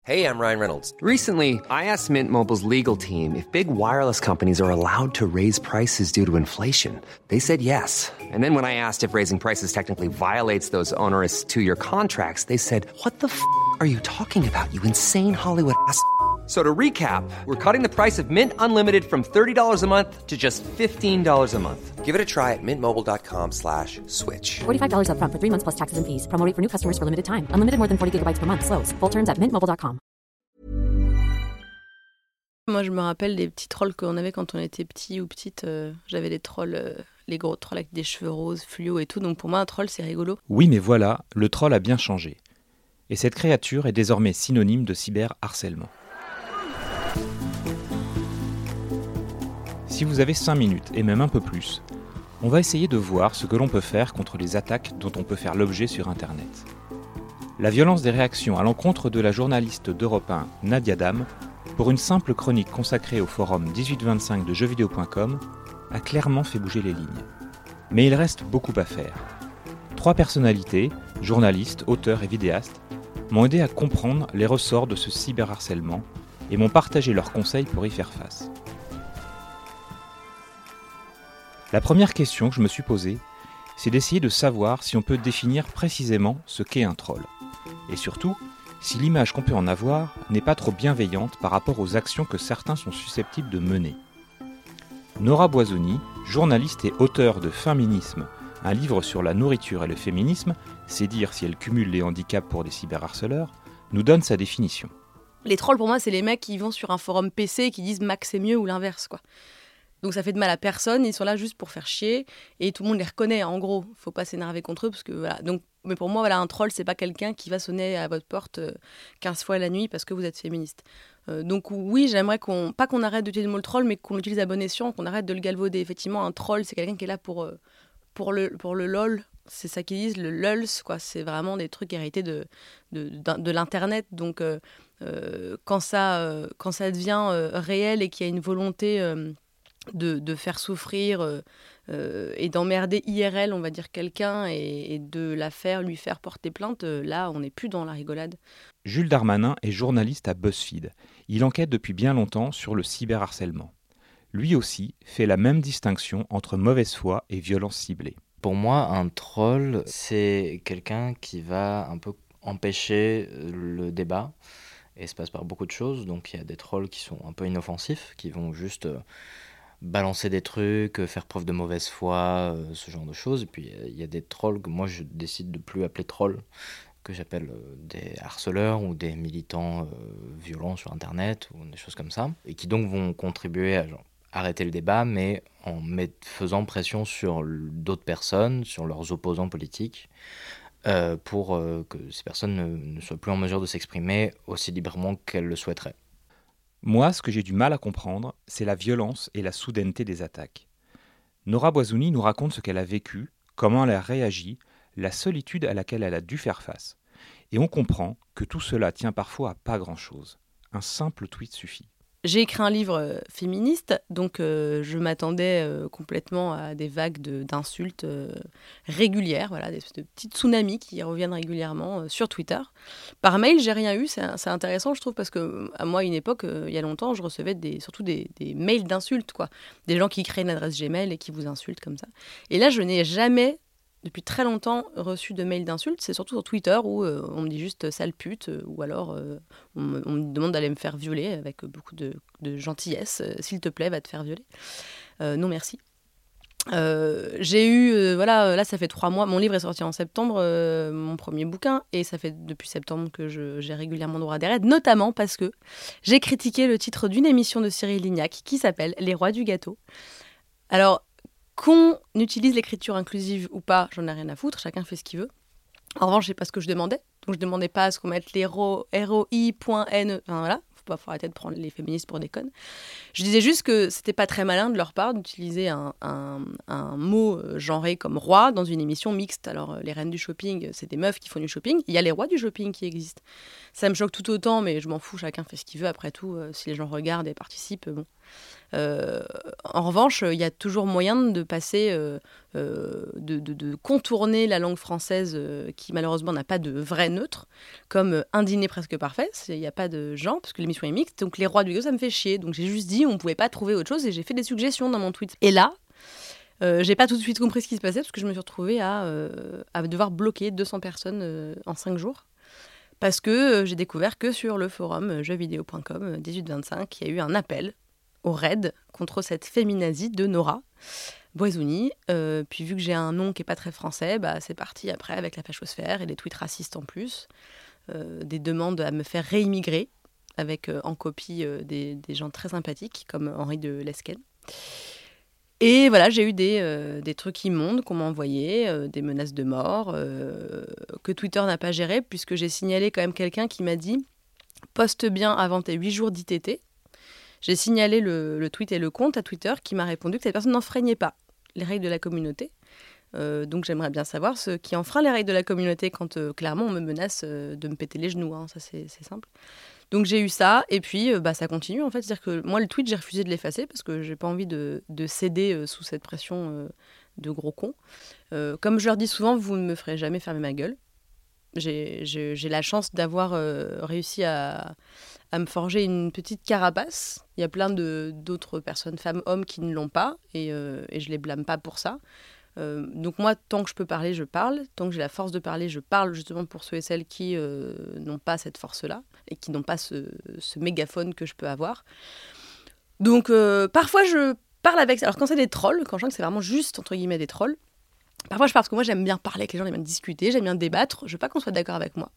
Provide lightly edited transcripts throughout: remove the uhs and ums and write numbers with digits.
Hey, I'm Ryan Reynolds. Recently, I asked Mint Mobile's legal team if big wireless companies are allowed to raise prices due to inflation. They said yes. And then when I asked if raising prices technically violates those onerous two-year contracts, they said, "What the f*** are you talking about, you insane Hollywood ass?" So to recap, we're cutting the price of Mint Unlimited from $30 a month to just $15 a month. Give it a try at mintmobile.com/switch. $45 up front for 3 months plus taxes and fees. Promo rate for new customers for limited time. Unlimited more than 40 gigabytes per month. Slows full terms at mintmobile.com. Moi, je me rappelle des petits trolls qu'on avait quand on était petit ou petite. J'avais des trolls, les gros trolls avec des cheveux roses, fluo et tout. Donc pour moi, un troll, c'est rigolo. Oui, mais voilà, le troll a bien changé. Et cette créature est désormais synonyme de cyberharcèlement. Si vous avez 5 minutes, et même un peu plus, on va essayer de voir ce que l'on peut faire contre les attaques dont on peut faire l'objet sur Internet. La violence des réactions à l'encontre de la journaliste d'Europe 1, Nadia Dam, pour une simple chronique consacrée au forum 1825 de jeuxvideo.com, a clairement fait bouger les lignes. Mais il reste beaucoup à faire. 3 personnalités, journalistes, auteurs et vidéastes, m'ont aidé à comprendre les ressorts de ce cyberharcèlement et m'ont partagé leurs conseils pour y faire face. La première question que je me suis posée, c'est d'essayer de savoir si on peut définir précisément ce qu'est un troll. Et surtout, si l'image qu'on peut en avoir n'est pas trop bienveillante par rapport aux actions que certains sont susceptibles de mener. Nora Boisoni, journaliste et auteure de Féminisme, un livre sur la nourriture et le féminisme, c'est dire si elle cumule les handicaps pour des cyberharceleurs, nous donne sa définition. Les trolls, pour moi, c'est les mecs qui vont sur un forum PC et qui disent Mac c'est mieux ou l'inverse, quoi. Donc ça fait de mal à personne, ils sont là juste pour faire chier et tout le monde les reconnaît en gros. Faut pas s'énerver contre eux parce que voilà. Donc, mais pour moi, voilà, un troll, c'est pas quelqu'un qui va sonner à votre porte 15 fois la nuit parce que vous êtes féministe. Donc oui, j'aimerais pas qu'on arrête d'utiliser le mot troll, mais qu'on l'utilise à bon escient, qu'on arrête de le galvauder. Effectivement, un troll, c'est quelqu'un qui est là pour le lol. C'est ça qu'ils disent, le lulz, quoi. C'est vraiment des trucs hérités de l'internet. Donc quand ça devient réel et qu'il y a une volonté de faire souffrir et d'emmerder IRL, on va dire, quelqu'un et de lui faire porter plainte, là, on n'est plus dans la rigolade. Jules Darmanin est journaliste à BuzzFeed. Il enquête depuis bien longtemps sur le cyberharcèlement. Lui aussi fait la même distinction entre mauvaise foi et violence ciblée. Pour moi, un troll, c'est quelqu'un qui va un peu empêcher le débat. Et ça passe par beaucoup de choses. Donc il y a des trolls qui sont un peu inoffensifs, qui vont juste balancer des trucs, faire preuve de mauvaise foi, ce genre de choses. Et puis il y a des trolls que moi je décide de plus appeler trolls, que j'appelle des harceleurs ou des militants violents sur Internet ou des choses comme ça. Et qui donc vont contribuer à arrêter le débat, mais en faisant pression sur d'autres personnes, sur leurs opposants politiques, pour que ces personnes ne soient plus en mesure de s'exprimer aussi librement qu'elles le souhaiteraient. Moi, ce que j'ai du mal à comprendre, c'est la violence et la soudaineté des attaques. Nora Boisoni nous raconte ce qu'elle a vécu, comment elle a réagi, la solitude à laquelle elle a dû faire face. Et on comprend que tout cela tient parfois à pas grand-chose. Un simple tweet suffit. J'ai écrit un livre féministe, donc je m'attendais complètement à des vagues d'insultes régulières, voilà, des petits tsunamis qui reviennent régulièrement sur Twitter. Par mail, j'ai rien eu, c'est intéressant, je trouve, parce que à moi, à une époque, il y a longtemps, je recevais surtout des mails d'insultes, quoi. Des gens qui créent une adresse Gmail et qui vous insultent comme ça. Et là, je n'ai jamais, depuis très longtemps, reçu de mails d'insultes. C'est surtout sur Twitter où on me dit juste sale pute, ou alors on me demande d'aller me faire violer avec beaucoup de gentillesse. S'il te plaît, va te faire violer. Non, merci. J'ai eu, voilà, là ça fait 3 mois, mon livre est sorti en septembre, mon premier bouquin, et ça fait depuis septembre que j'ai régulièrement droit à des raids, notamment parce que j'ai critiqué le titre d'une émission de Cyril Lignac qui s'appelle Les Rois du Gâteau. Alors, qu'on utilise l'écriture inclusive ou pas, j'en ai rien à foutre, chacun fait ce qu'il veut. En revanche, c'est pas ce que je demandais. Donc je demandais pas à ce qu'on mette les ROI.N, enfin voilà, faut arrêter de prendre les féministes pour des connes. Je disais juste que c'était pas très malin de leur part d'utiliser un mot genré comme roi dans une émission mixte. Alors les reines du shopping, c'est des meufs qui font du shopping. Il y a les rois du shopping qui existent. Ça me choque tout autant, mais je m'en fous, chacun fait ce qu'il veut. Après tout, si les gens regardent et participent, bon. En revanche, il y a toujours moyen de passer, de contourner la langue française qui malheureusement n'a pas de vrai neutre, comme Un dîner presque parfait. Il n'y a pas de genre, parce que l'émission est mixte. Donc les rois du Lego, ça me fait chier. Donc j'ai juste dit, on ne pouvait pas trouver autre chose et j'ai fait des suggestions dans mon tweet. Et là, j'ai pas tout de suite compris ce qui se passait parce que je me suis retrouvée à devoir bloquer 200 personnes en 5 jours. Parce que j'ai découvert que sur le forum jeuxvideo.com 1825, il y a eu un appel au raid contre cette féminazie de Nora Boisouni. Puis vu que j'ai un nom qui n'est pas très français, c'est parti après avec la fachosphère et des tweets racistes en plus. Des demandes à me faire réimmigrer avec en copie des gens très sympathiques comme Henri de Lesquen. Et voilà, j'ai eu des trucs immondes qu'on m'a envoyés, des menaces de mort, que Twitter n'a pas géré, puisque j'ai signalé quand même quelqu'un qui m'a dit « Poste bien avant tes 8 jours d'ITT ». J'ai signalé le tweet et le compte à Twitter qui m'a répondu que cette personne n'enfreignait pas les règles de la communauté. Donc j'aimerais bien savoir ce qui enfreint les règles de la communauté quand clairement on me menace de me péter les genoux. Ça c'est simple. Donc j'ai eu ça, et puis ça continue en fait. C'est-à-dire que moi, le tweet, j'ai refusé de l'effacer parce que j'ai pas envie de céder sous cette pression de gros cons. Comme je leur dis souvent, vous ne me ferez jamais fermer ma gueule. J'ai la chance d'avoir réussi à me forger une petite carapace. Il y a plein d'autres personnes, femmes, hommes, qui ne l'ont pas, et je les blâme pas pour ça. Donc moi, tant que je peux parler, je parle. Tant que j'ai la force de parler, je parle justement pour ceux et celles qui n'ont pas cette force-là et qui n'ont pas ce mégaphone que je peux avoir. Donc parfois, je parle avec... Alors quand c'est des trolls, quand je sens que c'est vraiment juste, entre guillemets, des trolls, parfois je parle parce que moi, j'aime bien parler avec les gens, j'aime bien discuter, j'aime bien débattre. Je veux pas qu'on soit d'accord avec moi.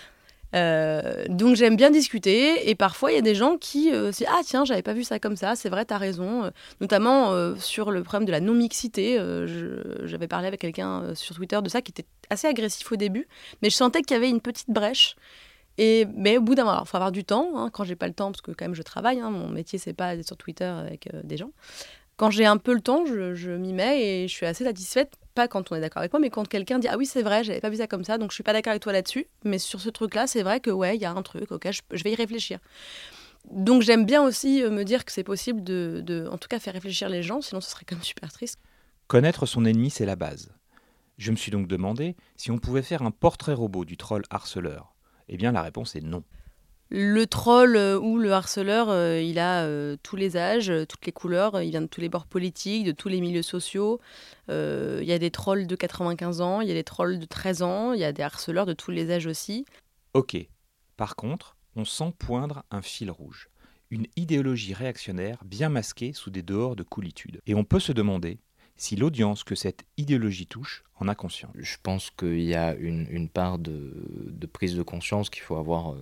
Donc j'aime bien discuter, et parfois il y a des gens qui se disent « Ah tiens, j'avais pas vu ça comme ça, c'est vrai, t'as raison », notamment sur le problème de la non-mixité. J'avais parlé avec quelqu'un sur Twitter de ça qui était assez agressif au début, mais je sentais qu'il y avait une petite brèche. Mais au bout d'un moment, il faut avoir du temps, quand j'ai pas le temps, parce que quand même je travaille, mon métier c'est pas d'être sur Twitter avec des gens. Quand j'ai un peu le temps, je m'y mets et je suis assez satisfaite. Pas quand on est d'accord avec moi, mais quand quelqu'un dit « Ah oui, c'est vrai, j'avais pas vu ça comme ça, donc je suis pas d'accord avec toi là-dessus. Mais sur ce truc-là, c'est vrai que ouais, il y a un truc, ok, je vais y réfléchir. » Donc j'aime bien aussi me dire que c'est possible de en tout cas faire réfléchir les gens, sinon ce serait quand même super triste. Connaître son ennemi, c'est la base. Je me suis donc demandé si on pouvait faire un portrait robot du troll harceleur. Eh bien, la réponse est non. Le troll ou le harceleur, il a tous les âges, toutes les couleurs, il vient de tous les bords politiques, de tous les milieux sociaux. Il y a des trolls de 95 ans, il y a des trolls de 13 ans, il y a des harceleurs de tous les âges aussi. Ok. Par contre, on sent poindre un fil rouge. Une idéologie réactionnaire bien masquée sous des dehors de coolitude. Et on peut se demander si l'audience que cette idéologie touche en a conscience. Je pense qu'il y a une part de prise de conscience qu'il faut avoir...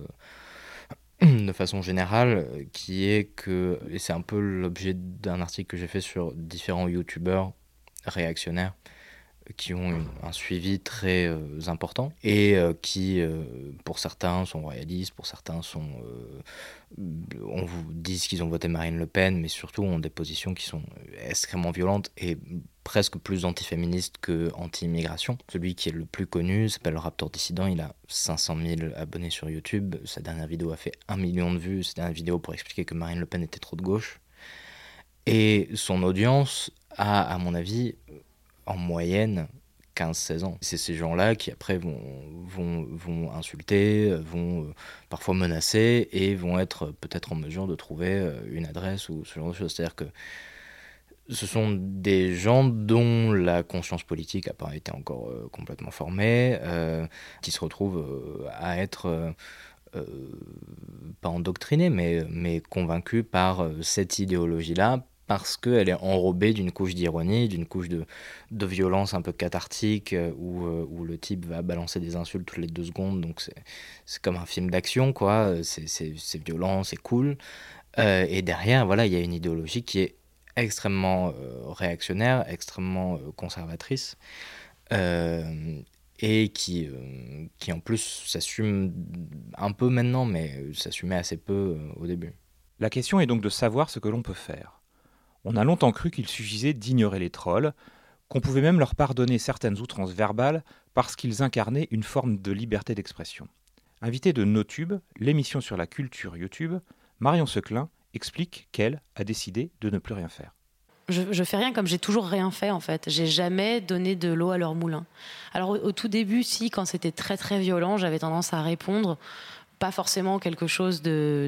de façon générale, qui est que, et c'est un peu l'objet d'un article que j'ai fait sur différents youtubeurs réactionnaires qui ont un suivi très important et qui, pour certains, sont royalistes, pour certains on vous dit qu'ils ont voté Marine Le Pen, mais surtout ont des positions qui sont extrêmement violentes et presque plus antiféministes que anti-immigration. Celui qui est le plus connu s'appelle Raptor Dissident, il a 500 000 abonnés sur YouTube, sa dernière vidéo a fait 1 million de vues, sa dernière vidéo pour expliquer que Marine Le Pen était trop de gauche. Et son audience a, à mon avis, en moyenne 15-16 ans. C'est ces gens-là qui après vont insulter, vont parfois menacer et vont être peut-être en mesure de trouver une adresse ou ce genre de choses. C'est-à-dire que ce sont des gens dont la conscience politique n'a pas été encore complètement formée, qui se retrouvent à être pas endoctrinés, mais convaincus par cette idéologie-là, parce qu'elle est enrobée d'une couche d'ironie, d'une couche de violence un peu cathartique, où le type va balancer des insultes toutes les 2 secondes, donc c'est comme un film d'action, quoi. C'est violent, c'est cool. Et derrière, voilà, il y a une idéologie qui est extrêmement réactionnaire, extrêmement conservatrice, et qui en plus s'assume un peu maintenant, mais s'assumait assez peu au début. La question est donc de savoir ce que l'on peut faire. On a longtemps cru qu'il suffisait d'ignorer les trolls, qu'on pouvait même leur pardonner certaines outrances verbales parce qu'ils incarnaient une forme de liberté d'expression. Invité de NoTube, l'émission sur la culture YouTube, Marion Seclin explique qu'elle a décidé de ne plus rien faire. Je fais rien comme j'ai toujours rien fait en fait. J'ai jamais donné de l'eau à leur moulin. Alors au tout début, si, quand c'était très très violent, j'avais tendance à répondre, pas forcément quelque chose de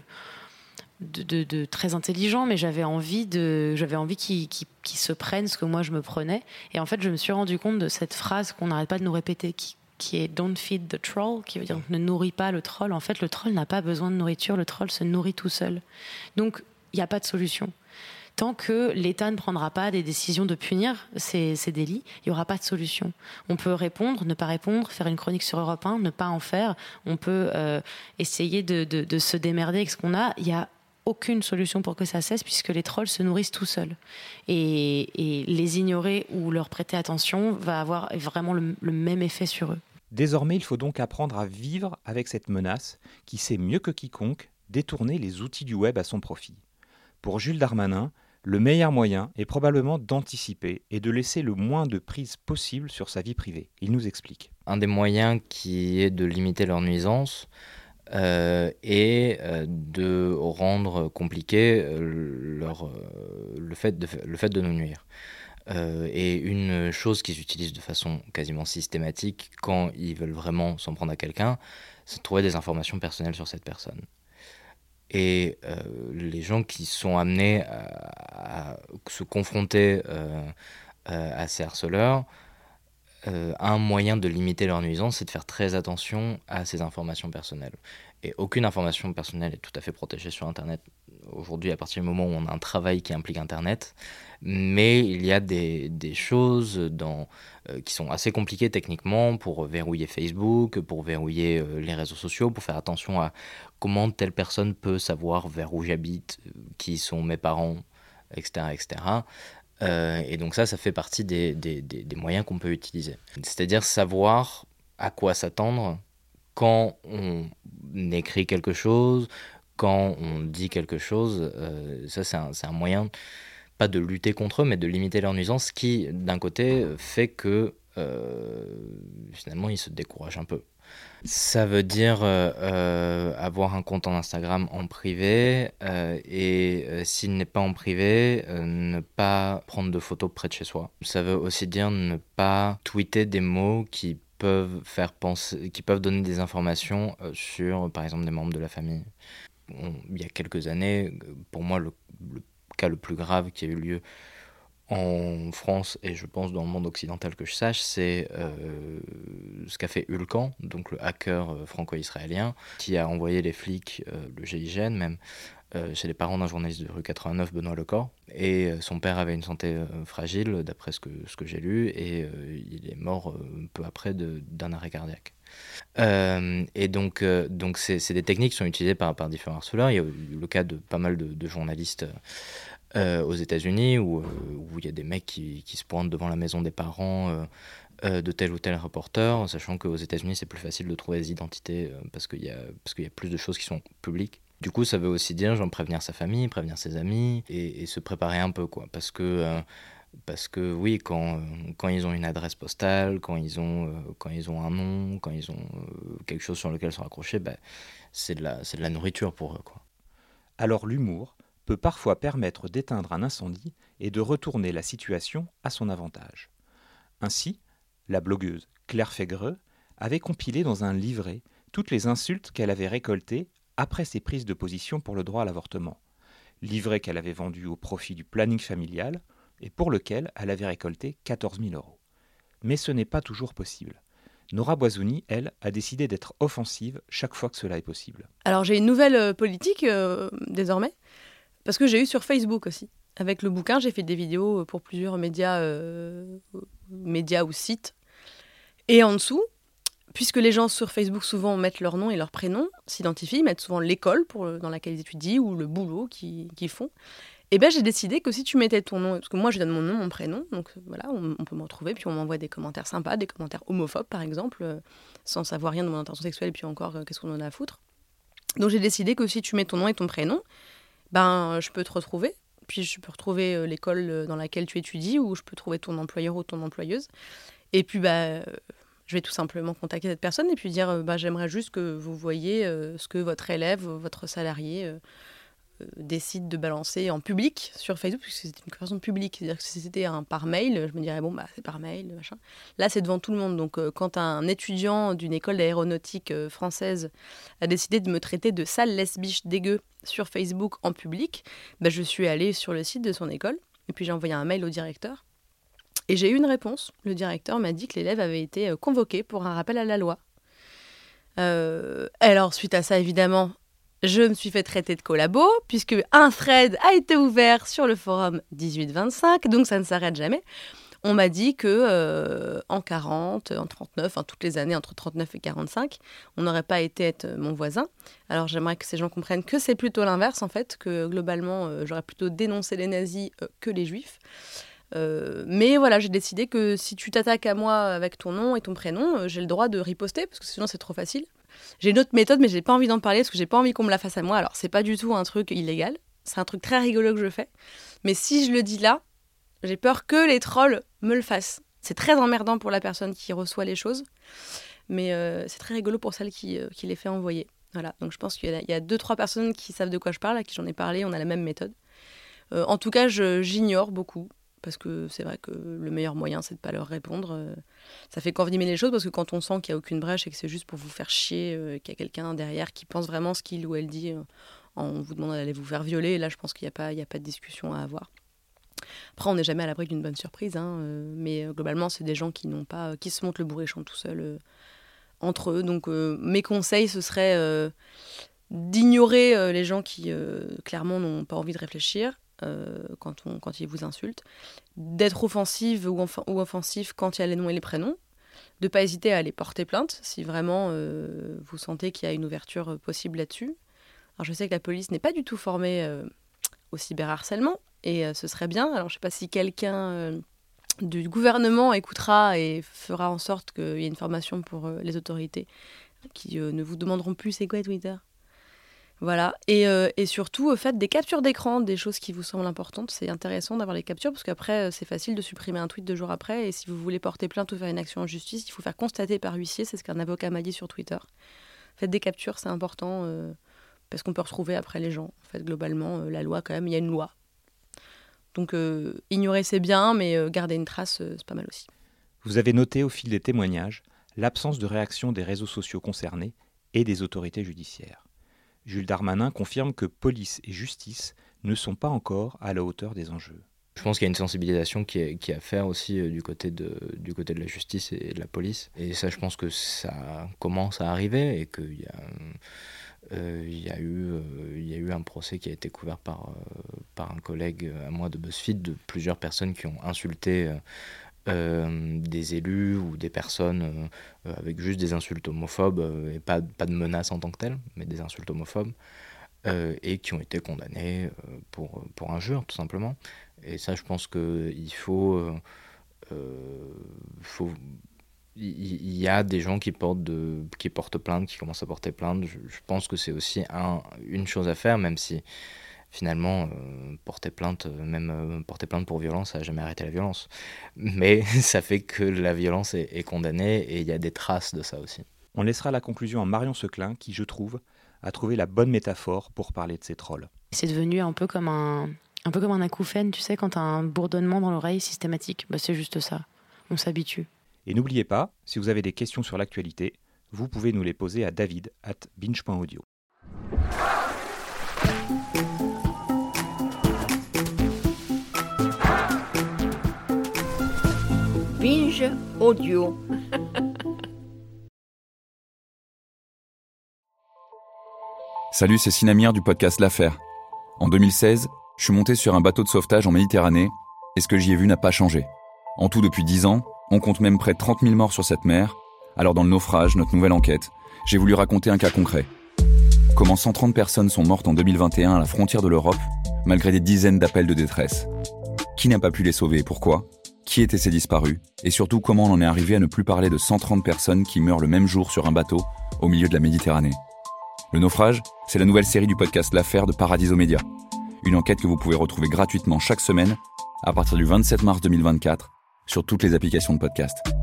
très intelligent, mais j'avais envie qu'ils se prennent ce que moi je me prenais. Et en fait, je me suis rendu compte de cette phrase qu'on n'arrête pas de nous répéter, qui est don't feed the troll, qui veut dire ne nourris pas le troll. En fait, le troll n'a pas besoin de nourriture, le troll se nourrit tout seul. Donc, il n'y a pas de solution. Tant que l'État ne prendra pas des décisions de punir ces délits, il n'y aura pas de solution. On peut répondre, ne pas répondre, faire une chronique sur Europe 1, ne pas en faire. On peut essayer de se démerder avec ce qu'on a. Il n'y a aucune solution pour que ça cesse, puisque les trolls se nourrissent tout seuls. Et les ignorer ou leur prêter attention va avoir vraiment le même effet sur eux. Désormais, il faut donc apprendre à vivre avec cette menace qui sait mieux que quiconque détourner les outils du web à son profit. Pour Jules Darmanin, le meilleur moyen est probablement d'anticiper et de laisser le moins de prise possible sur sa vie privée. Il nous explique. Un des moyens qui est de limiter leur nuisance et de rendre compliqué le fait de nous nuire. Et une chose qu'ils utilisent de façon quasiment systématique quand ils veulent vraiment s'en prendre à quelqu'un, c'est de trouver des informations personnelles sur cette personne. Et les gens qui sont amenés à se confronter à ces harceleurs, un moyen de limiter leur nuisance, c'est de faire très attention à ces informations personnelles. Et aucune information personnelle est tout à fait protégée sur Internet aujourd'hui, à partir du moment où on a un travail qui implique Internet. Mais il y a des choses qui sont assez compliquées techniquement pour verrouiller Facebook, pour verrouiller les réseaux sociaux, pour faire attention à comment telle personne peut savoir vers où j'habite, qui sont mes parents, etc. etc. Et donc ça fait partie des moyens qu'on peut utiliser. C'est-à-dire savoir à quoi s'attendre quand on écrit quelque chose, quand on dit quelque chose. Ça, c'est un moyen, pas de lutter contre eux, mais de limiter leur nuisance, qui, d'un côté, fait que finalement, ils se découragent un peu. Ça veut dire avoir un compte en Instagram en privé et s'il n'est pas en privé, ne pas prendre de photos près de chez soi. Ça veut aussi dire ne pas tweeter des mots qui peuvent donner des informations sur, par exemple, des membres de la famille. Il y a quelques années, pour moi, le cas le plus grave qui a eu lieu en France, et je pense dans le monde occidental que je sache, c'est ce qu'a fait Ulkan, donc le hacker franco-israélien, qui a envoyé les flics, le GIGN même, chez les parents d'un journaliste de rue 89, Benoît Lecor. Et son père avait une santé fragile, d'après ce que j'ai lu, et il est mort peu après d'un arrêt cardiaque. Et donc c'est des techniques qui sont utilisées par différents harceleurs. Il y a eu le cas de pas mal de journalistes aux États-Unis où il y a des mecs qui se pointent devant la maison des parents de tel ou tel reporter, sachant qu'aux États-Unis c'est plus facile de trouver des identités parce qu'il y a plus de choses qui sont publiques. Du coup, ça veut aussi dire prévenir sa famille, prévenir ses amis et se préparer un peu, quoi, parce que oui, quand ils ont une adresse postale, quand ils ont un nom, quand ils ont quelque chose sur lequel se raccrocher, c'est de la nourriture pour eux, quoi. Alors l'humour peut parfois permettre d'éteindre un incendie et de retourner la situation à son avantage. Ainsi, la blogueuse Claire Fégreux avait compilé dans un livret toutes les insultes qu'elle avait récoltées après ses prises de position pour le droit à l'avortement. Livret qu'elle avait vendu au profit du planning familial et pour lequel elle avait récolté 14 000 €. Mais ce n'est pas toujours possible. Nora Boisouni, elle, a décidé d'être offensive chaque fois que cela est possible. Alors j'ai une nouvelle politique désormais, parce que j'ai eu sur Facebook aussi. Avec le bouquin, j'ai fait des vidéos pour plusieurs médias ou sites. Et en dessous, puisque les gens sur Facebook souvent mettent leur nom et leur prénom, s'identifient, mettent souvent l'école dans laquelle ils étudient ou le boulot qu'ils font, et bien j'ai décidé que si tu mettais ton nom, parce que moi je donne mon nom, mon prénom, donc voilà, on peut me retrouver, puis on m'envoie des commentaires sympas, des commentaires homophobes par exemple, sans savoir rien de mon intention sexuelle, et puis encore, qu'est-ce qu'on en a à foutre. Donc j'ai décidé que si tu mets ton nom et ton prénom, je peux te retrouver, puis je peux retrouver l'école dans laquelle tu étudies, ou je peux trouver ton employeur ou ton employeuse, et puis je vais tout simplement contacter cette personne et puis dire j'aimerais juste que vous voyiez ce que votre élève, votre salarié décide de balancer en public sur Facebook, puisque c'était une conversation publique. C'est-à-dire que si c'était par mail, je me dirais, c'est par mail, machin. Là, c'est devant tout le monde. Donc, quand un étudiant d'une école d'aéronautique française a décidé de me traiter de sale lesbiche dégueu sur Facebook en public, je suis allée sur le site de son école, et puis j'ai envoyé un mail au directeur. Et j'ai eu une réponse. Le directeur m'a dit que l'élève avait été convoqué pour un rappel à la loi. Alors, suite à ça, évidemment, je me suis fait traiter de collabo, puisque un thread a été ouvert sur le forum 1825, donc ça ne s'arrête jamais. On m'a dit que en 40, en 39, toutes les années entre 39 et 45, on n'aurait pas été être mon voisin. Alors j'aimerais que ces gens comprennent que c'est plutôt l'inverse, en fait, que globalement, j'aurais plutôt dénoncé les nazis que les juifs. Mais voilà, j'ai décidé que si tu t'attaques à moi avec ton nom et ton prénom, j'ai le droit de riposter, parce que sinon c'est trop facile. J'ai une autre méthode, mais j'ai pas envie d'en parler, parce que j'ai pas envie qu'on me la fasse à moi. Alors c'est pas du tout un truc illégal, c'est un truc très rigolo que je fais. Mais si je le dis là, j'ai peur que les trolls me le fassent. C'est très emmerdant pour la personne qui reçoit les choses, mais c'est très rigolo pour celle qui les fait envoyer. Voilà, donc je pense qu'il y a 2-3 personnes qui savent de quoi je parle, à qui j'en ai parlé, on a la même méthode. En tout cas, j'ignore beaucoup. Parce que c'est vrai que le meilleur moyen, c'est de ne pas leur répondre. Ça fait qu'envenimer les choses, parce que quand on sent qu'il n'y a aucune brèche et que c'est juste pour vous faire chier, qu'il y a quelqu'un derrière qui pense vraiment ce qu'il ou elle dit en vous demandant d'aller vous faire violer, là, je pense qu'il n'y a pas de discussion à avoir. Après, on n'est jamais à l'abri d'une bonne surprise, mais globalement, c'est des gens qui se montent le bourrichon tout seuls entre eux. Donc, mes conseils, ce serait d'ignorer les gens qui, clairement, n'ont pas envie de réfléchir. Quand ils vous insultent, d'être offensive ou offensif quand il y a les noms et les prénoms, de ne pas hésiter à aller porter plainte si vraiment vous sentez qu'il y a une ouverture possible là-dessus. Alors je sais que la police n'est pas du tout formée au cyberharcèlement, et ce serait bien. Alors je ne sais pas si quelqu'un du gouvernement écoutera et fera en sorte qu'il y ait une formation pour les autorités qui ne vous demanderont plus c'est quoi Twitter. Voilà, et surtout, faites des captures d'écran, des choses qui vous semblent importantes. C'est intéressant d'avoir les captures, parce qu'après, c'est facile de supprimer un tweet 2 jours après. Et si vous voulez porter plainte ou faire une action en justice, il faut faire constater par huissier. C'est ce qu'un avocat m'a dit sur Twitter. Faites des captures, c'est important, parce qu'on peut retrouver après les gens. En fait, globalement, la loi, quand même, il y a une loi. Donc, ignorer, c'est bien, mais garder une trace, c'est pas mal aussi. Vous avez noté au fil des témoignages l'absence de réaction des réseaux sociaux concernés et des autorités judiciaires. Jules Darmanin confirme que police et justice ne sont pas encore à la hauteur des enjeux. Je pense qu'il y a une sensibilisation qui est à faire aussi du côté de la justice et de la police. Et ça, je pense que ça commence à arriver, et qu'il y a eu un procès qui a été couvert par un collègue à moi de BuzzFeed, de plusieurs personnes qui ont insulté des élus ou des personnes avec juste des insultes homophobes, et pas de menaces en tant que telles, mais des insultes homophobes, et qui ont été condamnées pour injure, tout simplement. Et ça, je pense qu'il il y a des gens qui portent plainte, qui commencent à porter plainte. Je pense que c'est aussi une chose à faire, même si finalement, porter plainte pour violence, ça n'a jamais arrêté la violence. Mais ça fait que la violence est condamnée, et il y a des traces de ça aussi. On laissera la conclusion à Marion Seclin, qui, je trouve, a trouvé la bonne métaphore pour parler de ces trolls. C'est devenu un peu comme un acouphène, tu sais, quand tu as un bourdonnement dans l'oreille systématique. C'est juste ça, on s'habitue. Et n'oubliez pas, si vous avez des questions sur l'actualité, vous pouvez nous les poser à david@binge.audio. Binge Audio. Salut, c'est Sinamir du podcast L'Affaire. En 2016, je suis monté sur un bateau de sauvetage en Méditerranée, et ce que j'y ai vu n'a pas changé. En tout, depuis 10 ans, on compte même près de 30 000 morts sur cette mer. Alors dans le naufrage, notre nouvelle enquête, j'ai voulu raconter un cas concret. Comment 130 personnes sont mortes en 2021 à la frontière de l'Europe, malgré des dizaines d'appels de détresse. Qui n'a pas pu les sauver et pourquoi ? Qui étaient ces disparus ? Et surtout, comment on en est arrivé à ne plus parler de 130 personnes qui meurent le même jour sur un bateau au milieu de la Méditerranée ? Le naufrage, c'est la nouvelle série du podcast L'Affaire de Paradiso Media. Une enquête que vous pouvez retrouver gratuitement chaque semaine à partir du 27 mars 2024 sur toutes les applications de podcast.